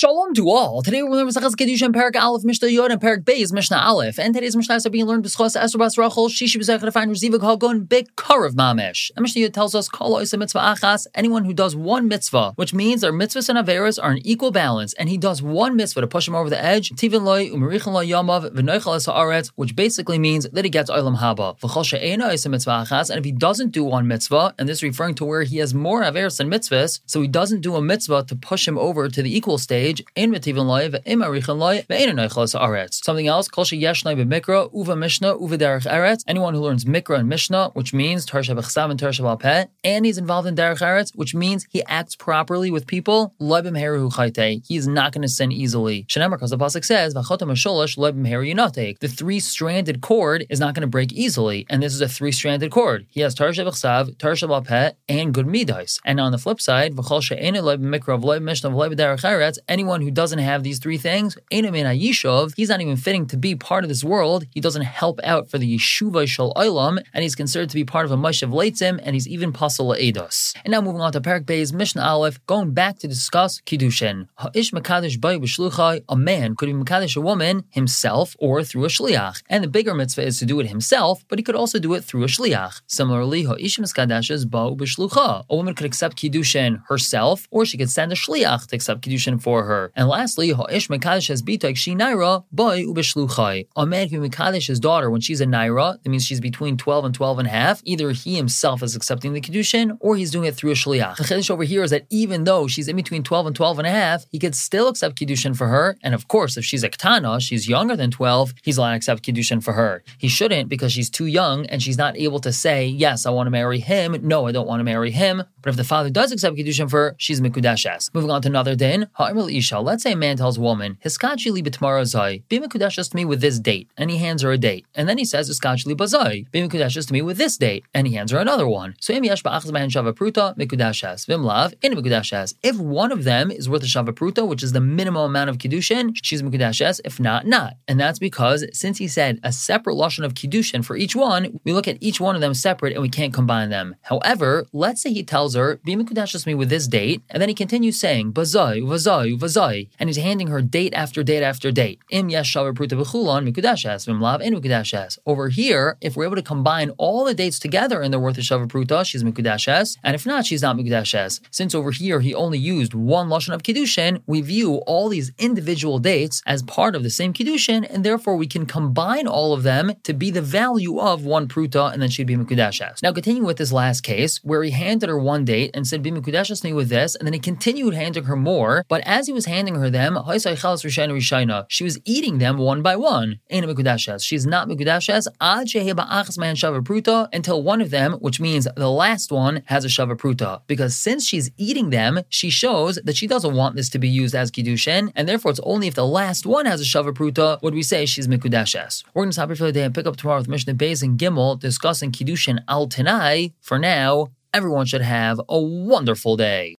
Shalom to all. Today we're learning Masechas Kiddushin Perek Aleph Mishnah Yod and Perek Beis Mishnah Aleph. And today's Mishnahs are being learned b'schos Esther Bas Rachel Shishi b'zechah to find Reziva Hagon Big Karav Mamish. And Mishnah Yod tells us Kol Oisa Mitzvah Achas, anyone who does one mitzvah, which means their mitzvahs and averas are in equal balance, and he does one mitzvah to push him over the edge. Tivin loy umerichin loy yamav v'noichal es haaretz, which basically means that he gets olam haba. V'chol she'ena Oisa Mitzvah Achas, and if he doesn't do one mitzvah, and this is referring to where he has more averas than mitzvahs, so he doesn't do a mitzvah to push him over to the equal stage. Something else, kol sheyeshnai b'mikra uva mishnah uva derech eretz. Anyone who learns mikra and mishnah, which means tarsha b'chsav and tarsha b'alpeh, and he's involved in derech eretz, which means he acts properly with people, lo b'mheru chaytei, he's not going to sin easily. Shenemar, because the pasuk says, v'chotam hasholosh lo b'mheru yunatek, the three-stranded cord is not going to break easily, and this is a three-stranded cord. He has tarsha b'chsav, tarsha b'alpeh, and good midos. And on the flip side, v'chol she'ena lo b'mikra v'lo b'mishnah v'lo b'derech eretz, anyone who doesn't have these three things, he's not even fitting to be part of this world. He doesn't help out for the Yeshuva Shel Olam, and he's considered to be part of a Moshev Leitzim, and he's even Pasal Eidos. And now moving on to Perek Beis Mishnah Aleph, going back to discuss Kiddushin. Ha'ish Mekadesh Bai B'Shluchai, a man could be Mekadesh a woman himself or through a Shliach. And the bigger mitzvah is to do it himself, but he could also do it through a Shliach. Similarly, Ha'ish Mekadesh Bai B'Shlucha, a woman could accept Kiddushin herself, or she could send a Shliach to accept Kiddushin for her. And lastly, Ha'ish Mekadesh has Bitoik Shi Naira, Boy Ubeshluchai. A man can Mekadesh his daughter when she's a Naira, that means she's between 12 and 12 and a half. Either he himself is accepting the Kiddushin, or he's doing it through a Shliach. The Chiddush over here is that even though she's in between 12 and 12 and a half, he could still accept Kiddushin for her. And of course, if she's a Ketana, she's younger than 12, he's allowed to accept Kiddushin for her. He shouldn't because she's too young and she's not able to say, yes, I want to marry him. No, I don't want to marry him. But if the father does accept Kiddushin for her, she's Mikudashes. Moving on to another din, Ha'imel Isha, let's say a man tells a woman, Hiskachili b'tmara zai, be Mikudashes to me with this date, and he hands her a date. And then he says, Hiskachili b'zai, be Mikudashes to me with this date, and he hands her another one. So im yesh ba'achaz b'hen shava pruta, Mikudashes, v'imlav, in Mikudashes. If one of them is worth a shava pruta, which is the minimum amount of Kiddushin, she's Mikudashes, if not, not. And that's because, since he said a separate lashon of Kiddushin for each one, we look at each one of them separate and we can't combine them. However, let's say he tells her, be Mikudashes to me with this date, and then he continues saying, Bazai, Vazai, Vazai, and he's handing her date after date after date. Im yesh shava pruta b'chulon, Mikudashes, v'imlav, in Mikudashes. Over here, if we're able to combine all the dates together and they're worth a shava pruta, she's Mikudashes, and if not, she's not Mikudashes. Since over here he only used one lashon of Kiddushin, we view all these individual dates as part of the same Kiddushin, and therefore we can combine all of them to be the value of one pruta, and then she'd be Mikudashes. Now, continuing with this last case, where he handed her one date and said, be Mikudashes to me with this, and then he continued handing her more, but as he was handing her them, she was eating them one by one. She's not Mikudashes until one of them, which means the last one, has a shava pruta. Because since she's eating them, she shows that she doesn't want this to be used as Kiddushin, and therefore it's only if the last one has a shava pruta would we say she's Mikudashes. We're going to stop here for the day and pick up tomorrow with Mishnah Beis and Gimel discussing Kiddushin al Tanai. For now, everyone should have a wonderful day.